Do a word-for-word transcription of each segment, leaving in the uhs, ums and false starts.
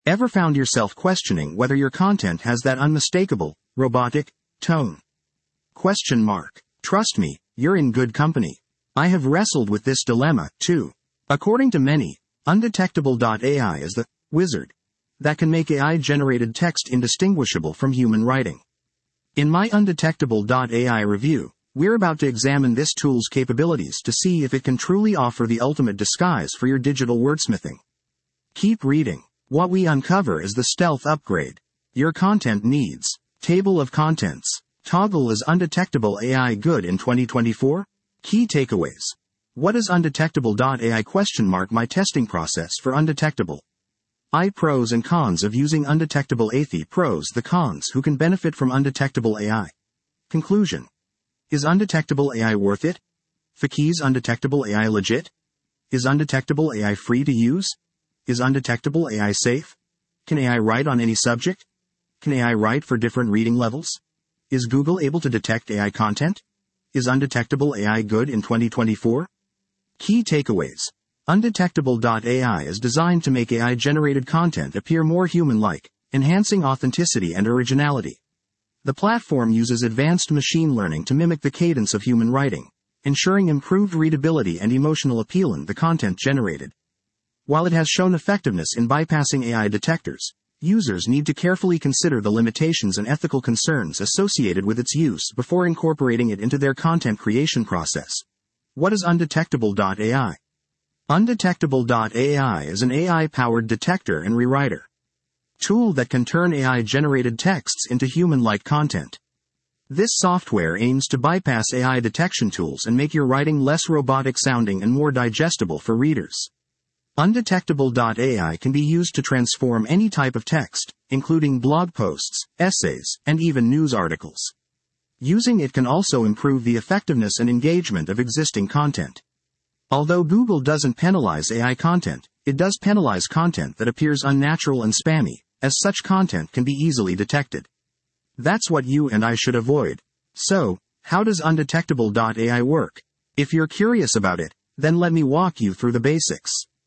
Ever found yourself questioning whether your content has that unmistakable, robotic tone? Question mark. Trust me, you're in good company. I have wrestled with this dilemma, too. According to many, Undetectable dot A I is the wizard that can make A I-generated text indistinguishable from human writing. In my Undetectable dot A I review, we're about to examine this tool's capabilities to see if it can truly offer the ultimate disguise for your digital wordsmithing. Keep reading. What we uncover is the stealth upgrade. Your content needs. Table of contents. Toggle is Undetectable A I good in twenty twenty-four? Key takeaways. What is Undetectable dot A I question mark my testing process for Undetectable. I pros and cons of using Undetectable A I. Pros the cons who can benefit from Undetectable A I. Conclusion. Is Undetectable A I worth it? Fakey's Undetectable A I legit? Is Undetectable A I free to use? Is Undetectable A I safe? Can A I write on any subject? Can A I write for different reading levels? Is Google able to detect A I content? Is Undetectable A I good in twenty twenty-four? Key takeaways. Undetectable dot A I is designed to make A I-generated content appear more human-like, enhancing authenticity and originality. The platform uses advanced machine learning to mimic the cadence of human writing, ensuring improved readability and emotional appeal in the content generated. While it has shown effectiveness in bypassing A I detectors, users need to carefully consider the limitations and ethical concerns associated with its use before incorporating it into their content creation process. What is Undetectable dot A I? Undetectable dot A I is an A I-powered detector and rewriter tool that can turn A I-generated texts into human-like content. This software aims to bypass A I detection tools and make your writing less robotic-sounding and more digestible for readers. Undetectable dot A I can be used to transform any type of text, including blog posts, essays, and even news articles. Using it can also improve the effectiveness and engagement of existing content. Although Google doesn't penalize A I content, it does penalize content that appears unnatural and spammy, as such content can be easily detected. That's what you and I should avoid. So, how does Undetectable dot A I work? If you're curious about it, then let me walk you through the basics.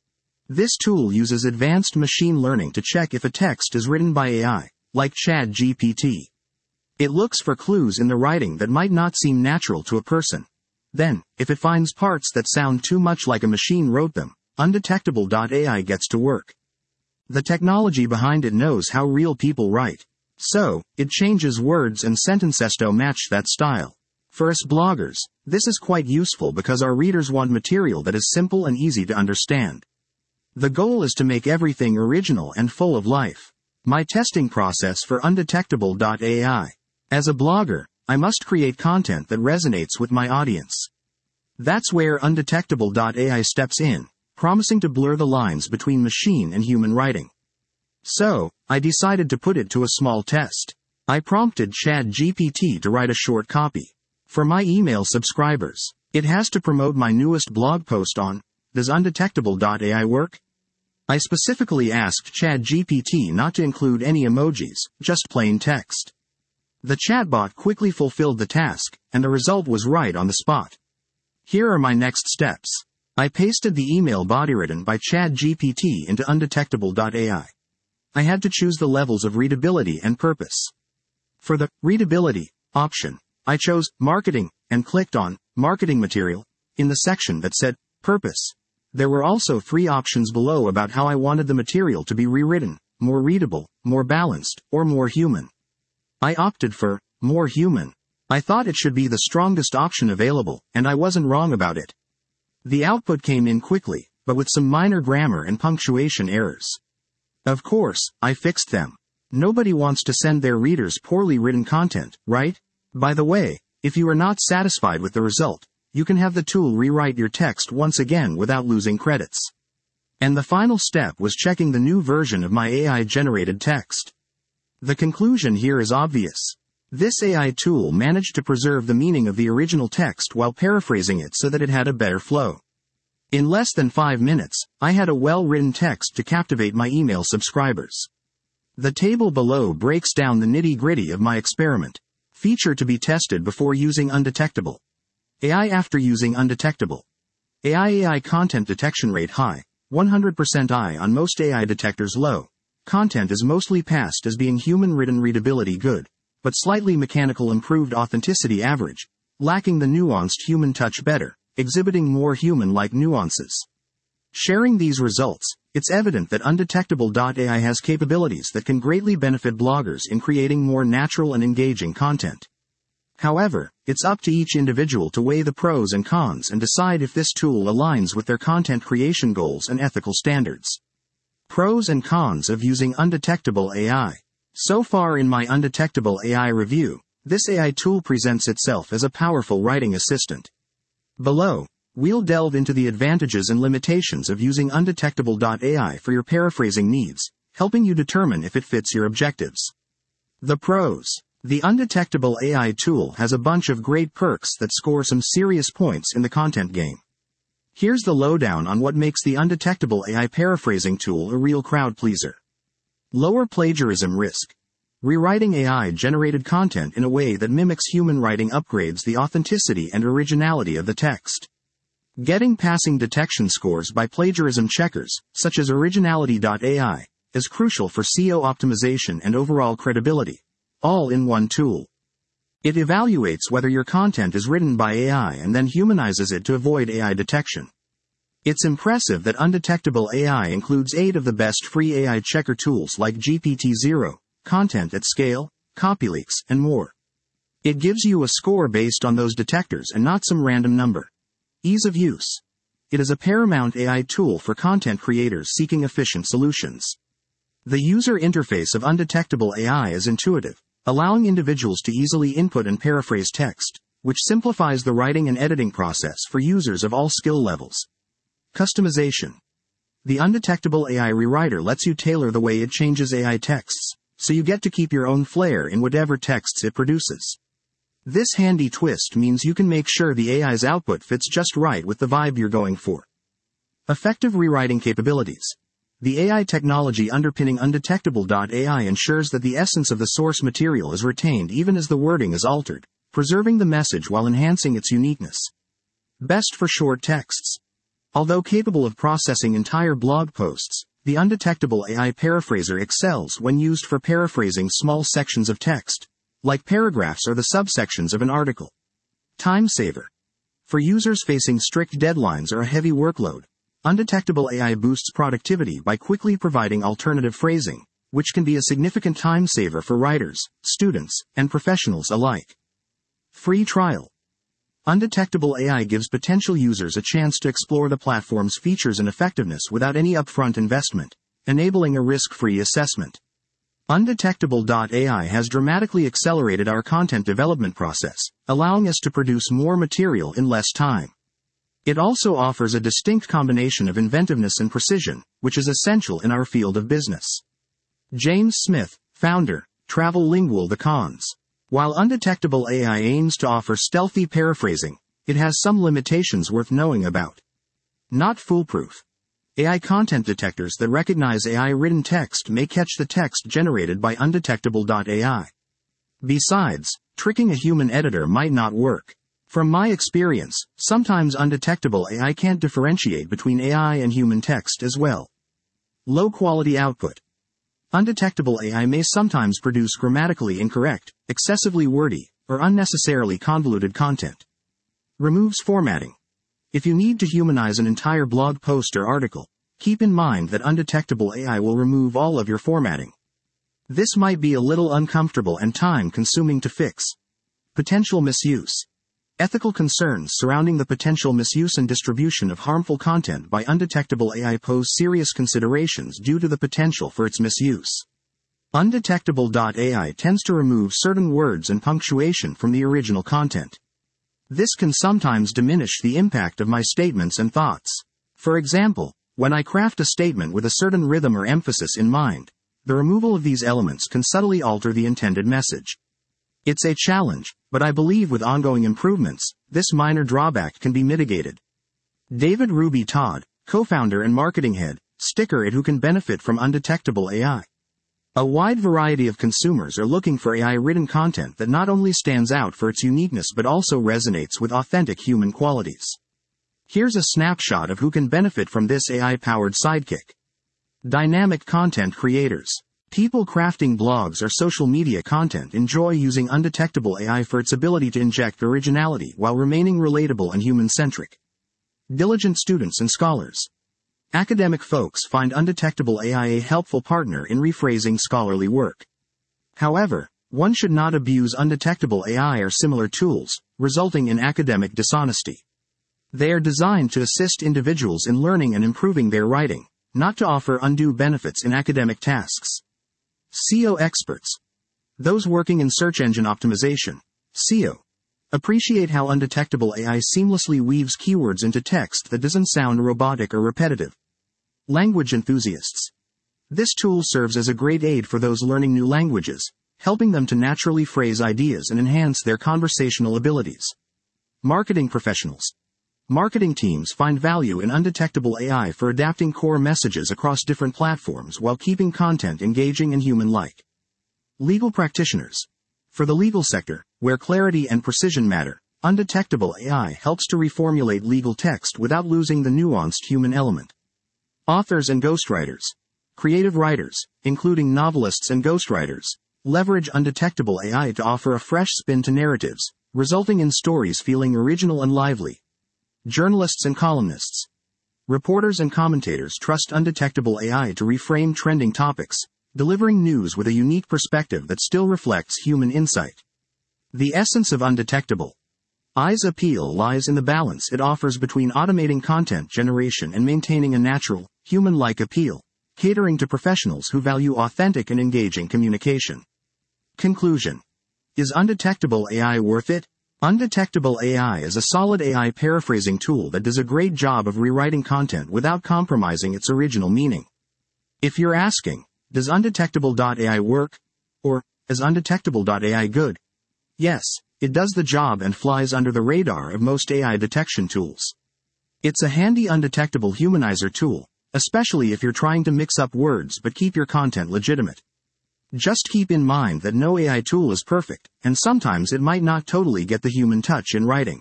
This tool uses advanced machine learning to check if a text is written by A I, like Chat G P T. It looks for clues in the writing that might not seem natural to a person. Then, if it finds parts that sound too much like a machine wrote them, Undetectable dot A I gets to work. The technology behind it knows how real people write. So, it changes words and sentences to match that style. For us bloggers, this is quite useful because our readers want material that is simple and easy to understand. The goal is to make everything original and full of life. My testing process for Undetectable dot A I. As a blogger, I must create content that resonates with my audience. That's where Undetectable dot A I steps in, promising to blur the lines between machine and human writing. So, I decided to put it to a small test. I prompted Chat G P T to write a short copy. For my email subscribers, it has to promote my newest blog post on, does Undetectable dot A I work? I specifically asked Chat G P T not to include any emojis, just plain text. The chatbot quickly fulfilled the task, and the result was right on the spot. Here are my next steps. I pasted the email body written by Chat G P T into Undetectable dot A I. I had to choose the levels of readability and purpose. For the readability option, I chose marketing and clicked on marketing material in the section that said purpose. There were also three options below about how I wanted the material to be rewritten: more readable, more balanced, or more human. I opted for more human. I thought it should be the strongest option available, and I wasn't wrong about it. The output came in quickly, but with some minor grammar and punctuation errors. Of course, I fixed them. Nobody wants to send their readers poorly written content, right? By the way, if you are not satisfied with the result, you can have the tool rewrite your text once again without losing credits. And the final step was checking the new version of my A I-generated text. The conclusion here is obvious. This A I tool managed to preserve the meaning of the original text while paraphrasing it so that it had a better flow. In less than five minutes, I had a well-written text to captivate my email subscribers. The table below breaks down the nitty-gritty of my experiment. Feature to be tested before using Undetectable. A I after using Undetectable. A I A I content detection rate high, one hundred percent I on most A I detectors low, content is mostly passed as being human-written readability good, but slightly mechanical improved authenticity average, lacking the nuanced human touch better, exhibiting more human-like nuances. Sharing these results, it's evident that Undetectable dot A I has capabilities that can greatly benefit bloggers in creating more natural and engaging content. However, it's up to each individual to weigh the pros and cons and decide if this tool aligns with their content creation goals and ethical standards. Pros and cons of using Undetectable A I. So far in my Undetectable A I review, this A I tool presents itself as a powerful writing assistant. Below, we'll delve into the advantages and limitations of using Undetectable dot A I for your paraphrasing needs, helping you determine if it fits your objectives. The pros. The Undetectable A I tool has a bunch of great perks that score some serious points in the content game. Here's the lowdown on what makes the Undetectable A I paraphrasing tool a real crowd pleaser. Lower plagiarism risk. Rewriting A I-generated content in a way that mimics human writing upgrades the authenticity and originality of the text. Getting passing detection scores by plagiarism checkers, such as Originality dot A I, is crucial for S E O optimization and overall credibility, all in one tool. It evaluates whether your content is written by A I and then humanizes it to avoid A I detection. It's impressive that Undetectable A I includes eight of the best free A I checker tools like G P T zero, Content at Scale, Copyleaks, and more. It gives you a score based on those detectors and not some random number. Ease of use. It is a paramount A I tool for content creators seeking efficient solutions. The user interface of Undetectable A I is intuitive, allowing individuals to easily input and paraphrase text, which simplifies the writing and editing process for users of all skill levels. Customization. The Undetectable A I rewriter lets you tailor the way it changes A I texts, so you get to keep your own flair in whatever texts it produces. This handy twist means you can make sure the A I's output fits just right with the vibe you're going for. Effective rewriting capabilities. The A I technology underpinning Undetectable dot A I ensures that the essence of the source material is retained even as the wording is altered, preserving the message while enhancing its uniqueness. Best for short texts. Although capable of processing entire blog posts, the Undetectable A I paraphraser excels when used for paraphrasing small sections of text, like paragraphs or the subsections of an article. Time saver. For users facing strict deadlines or a heavy workload, Undetectable A I boosts productivity by quickly providing alternative phrasing, which can be a significant time saver for writers, students, and professionals alike. Free trial. Undetectable A I gives potential users a chance to explore the platform's features and effectiveness without any upfront investment, enabling a risk-free assessment. Undetectable dot A I has dramatically accelerated our content development process, allowing us to produce more material in less time. It also offers a distinct combination of inventiveness and precision, which is essential in our field of business. James Smith, founder, Travel Lingual. The cons. While Undetectable A I aims to offer stealthy paraphrasing, it has some limitations worth knowing about. Not foolproof. A I content detectors that recognize A I-written text may catch the text generated by Undetectable dot A I. Besides, tricking a human editor might not work. From my experience, sometimes Undetectable A I can't differentiate between A I and human text as well. Low-quality output. Undetectable A I may sometimes produce grammatically incorrect, excessively wordy, or unnecessarily convoluted content. Removes formatting. If you need to humanize an entire blog post or article, keep in mind that Undetectable A I will remove all of your formatting. This might be a little uncomfortable and time-consuming to fix. Potential misuse. Ethical concerns surrounding the potential misuse and distribution of harmful content by Undetectable A I pose serious considerations due to the potential for its misuse. Undetectable dot A I tends to remove certain words and punctuation from the original content. This can sometimes diminish the impact of my statements and thoughts. For example, when I craft a statement with a certain rhythm or emphasis in mind, the removal of these elements can subtly alter the intended message. It's a challenge, but I believe with ongoing improvements, this minor drawback can be mitigated. David Ruby Todd, co-founder and marketing head, Sticker It, who can benefit from Undetectable A I. A wide variety of consumers are looking for A I-written content that not only stands out for its uniqueness but also resonates with authentic human qualities. Here's a snapshot of who can benefit from this A I-powered sidekick. Dynamic content creators. People crafting blogs or social media content enjoy using undetectable A I for its ability to inject originality while remaining relatable and human-centric. Diligent students and scholars. Academic folks find undetectable A I a helpful partner in rephrasing scholarly work. However, one should not abuse undetectable A I or similar tools, resulting in academic dishonesty. They are designed to assist individuals in learning and improving their writing, not to offer undue benefits in academic tasks. S E O experts. Those working in search engine optimization, S E O, appreciate how undetectable A I seamlessly weaves keywords into text that doesn't sound robotic or repetitive. Language enthusiasts. This tool serves as a great aid for those learning new languages, helping them to naturally phrase ideas and enhance their conversational abilities. Marketing professionals. Marketing teams find value in undetectable A I for adapting core messages across different platforms while keeping content engaging and human-like. Legal practitioners. For the legal sector, where clarity and precision matter, undetectable A I helps to reformulate legal text without losing the nuanced human element. Authors and ghostwriters. Creative writers, including novelists and ghostwriters, leverage undetectable A I to offer a fresh spin to narratives, resulting in stories feeling original and lively. Journalists and columnists. Reporters and commentators trust undetectable A I to reframe trending topics, delivering news with a unique perspective that still reflects human insight. The essence of undetectable A I's appeal lies in the balance it offers between automating content generation and maintaining a natural, human-like appeal, catering to professionals who value authentic and engaging communication. Conclusion. Is undetectable A I worth it? Undetectable A I is a solid A I paraphrasing tool that does a great job of rewriting content without compromising its original meaning. If you're asking, does undetectable A I work? Or, is undetectable A I good? Yes, it does the job and flies under the radar of most A I detection tools. It's a handy undetectable humanizer tool, especially if you're trying to mix up words but keep your content legitimate. Just keep in mind that no A I tool is perfect, and sometimes it might not totally get the human touch in writing.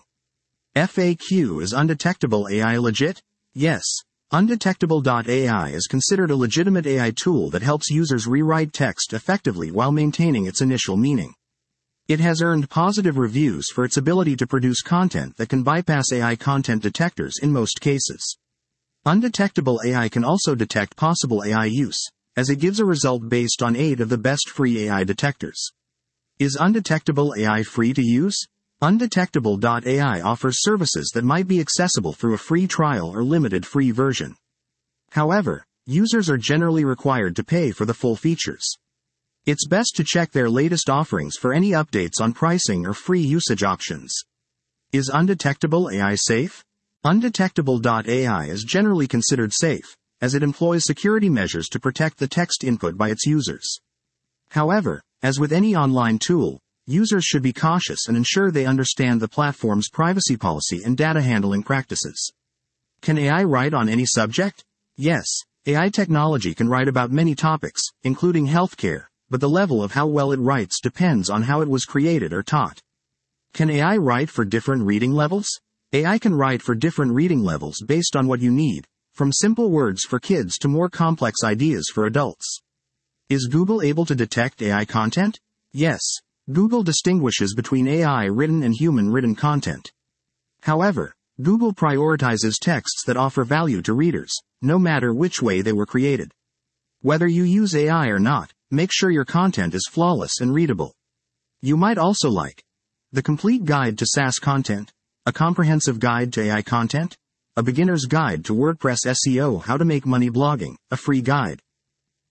F A Q. Is undetectable A I legit? Yes. Undetectable A I is considered a legitimate A I tool that helps users rewrite text effectively while maintaining its initial meaning. It has earned positive reviews for its ability to produce content that can bypass A I content detectors in most cases. Undetectable A I can also detect possible A I use, as it gives a result based on eight of the best free A I detectors. Is undetectable A I free to use? Undetectable A I offers services that might be accessible through a free trial or limited free version. However, users are generally required to pay for the full features. It's best to check their latest offerings for any updates on pricing or free usage options. Is undetectable A I safe? Undetectable A I is generally considered safe, as it employs security measures to protect the text input by its users. However, as with any online tool, users should be cautious and ensure they understand the platform's privacy policy and data handling practices. Can A I write on any subject? Yes, A I technology can write about many topics, including healthcare, but the level of how well it writes depends on how it was created or taught. Can A I write for different reading levels? A I can write for different reading levels based on what you need, from simple words for kids to more complex ideas for adults. Is Google able to detect A I content? Yes. Google distinguishes between A I-written and human-written content. However, Google prioritizes texts that offer value to readers, no matter which way they were created. Whether you use A I or not, make sure your content is flawless and readable. You might also like The Complete Guide to SaaS Content, A Comprehensive Guide to A I Content, A Beginner's Guide to WordPress S E O, How to Make Money Blogging, a free guide,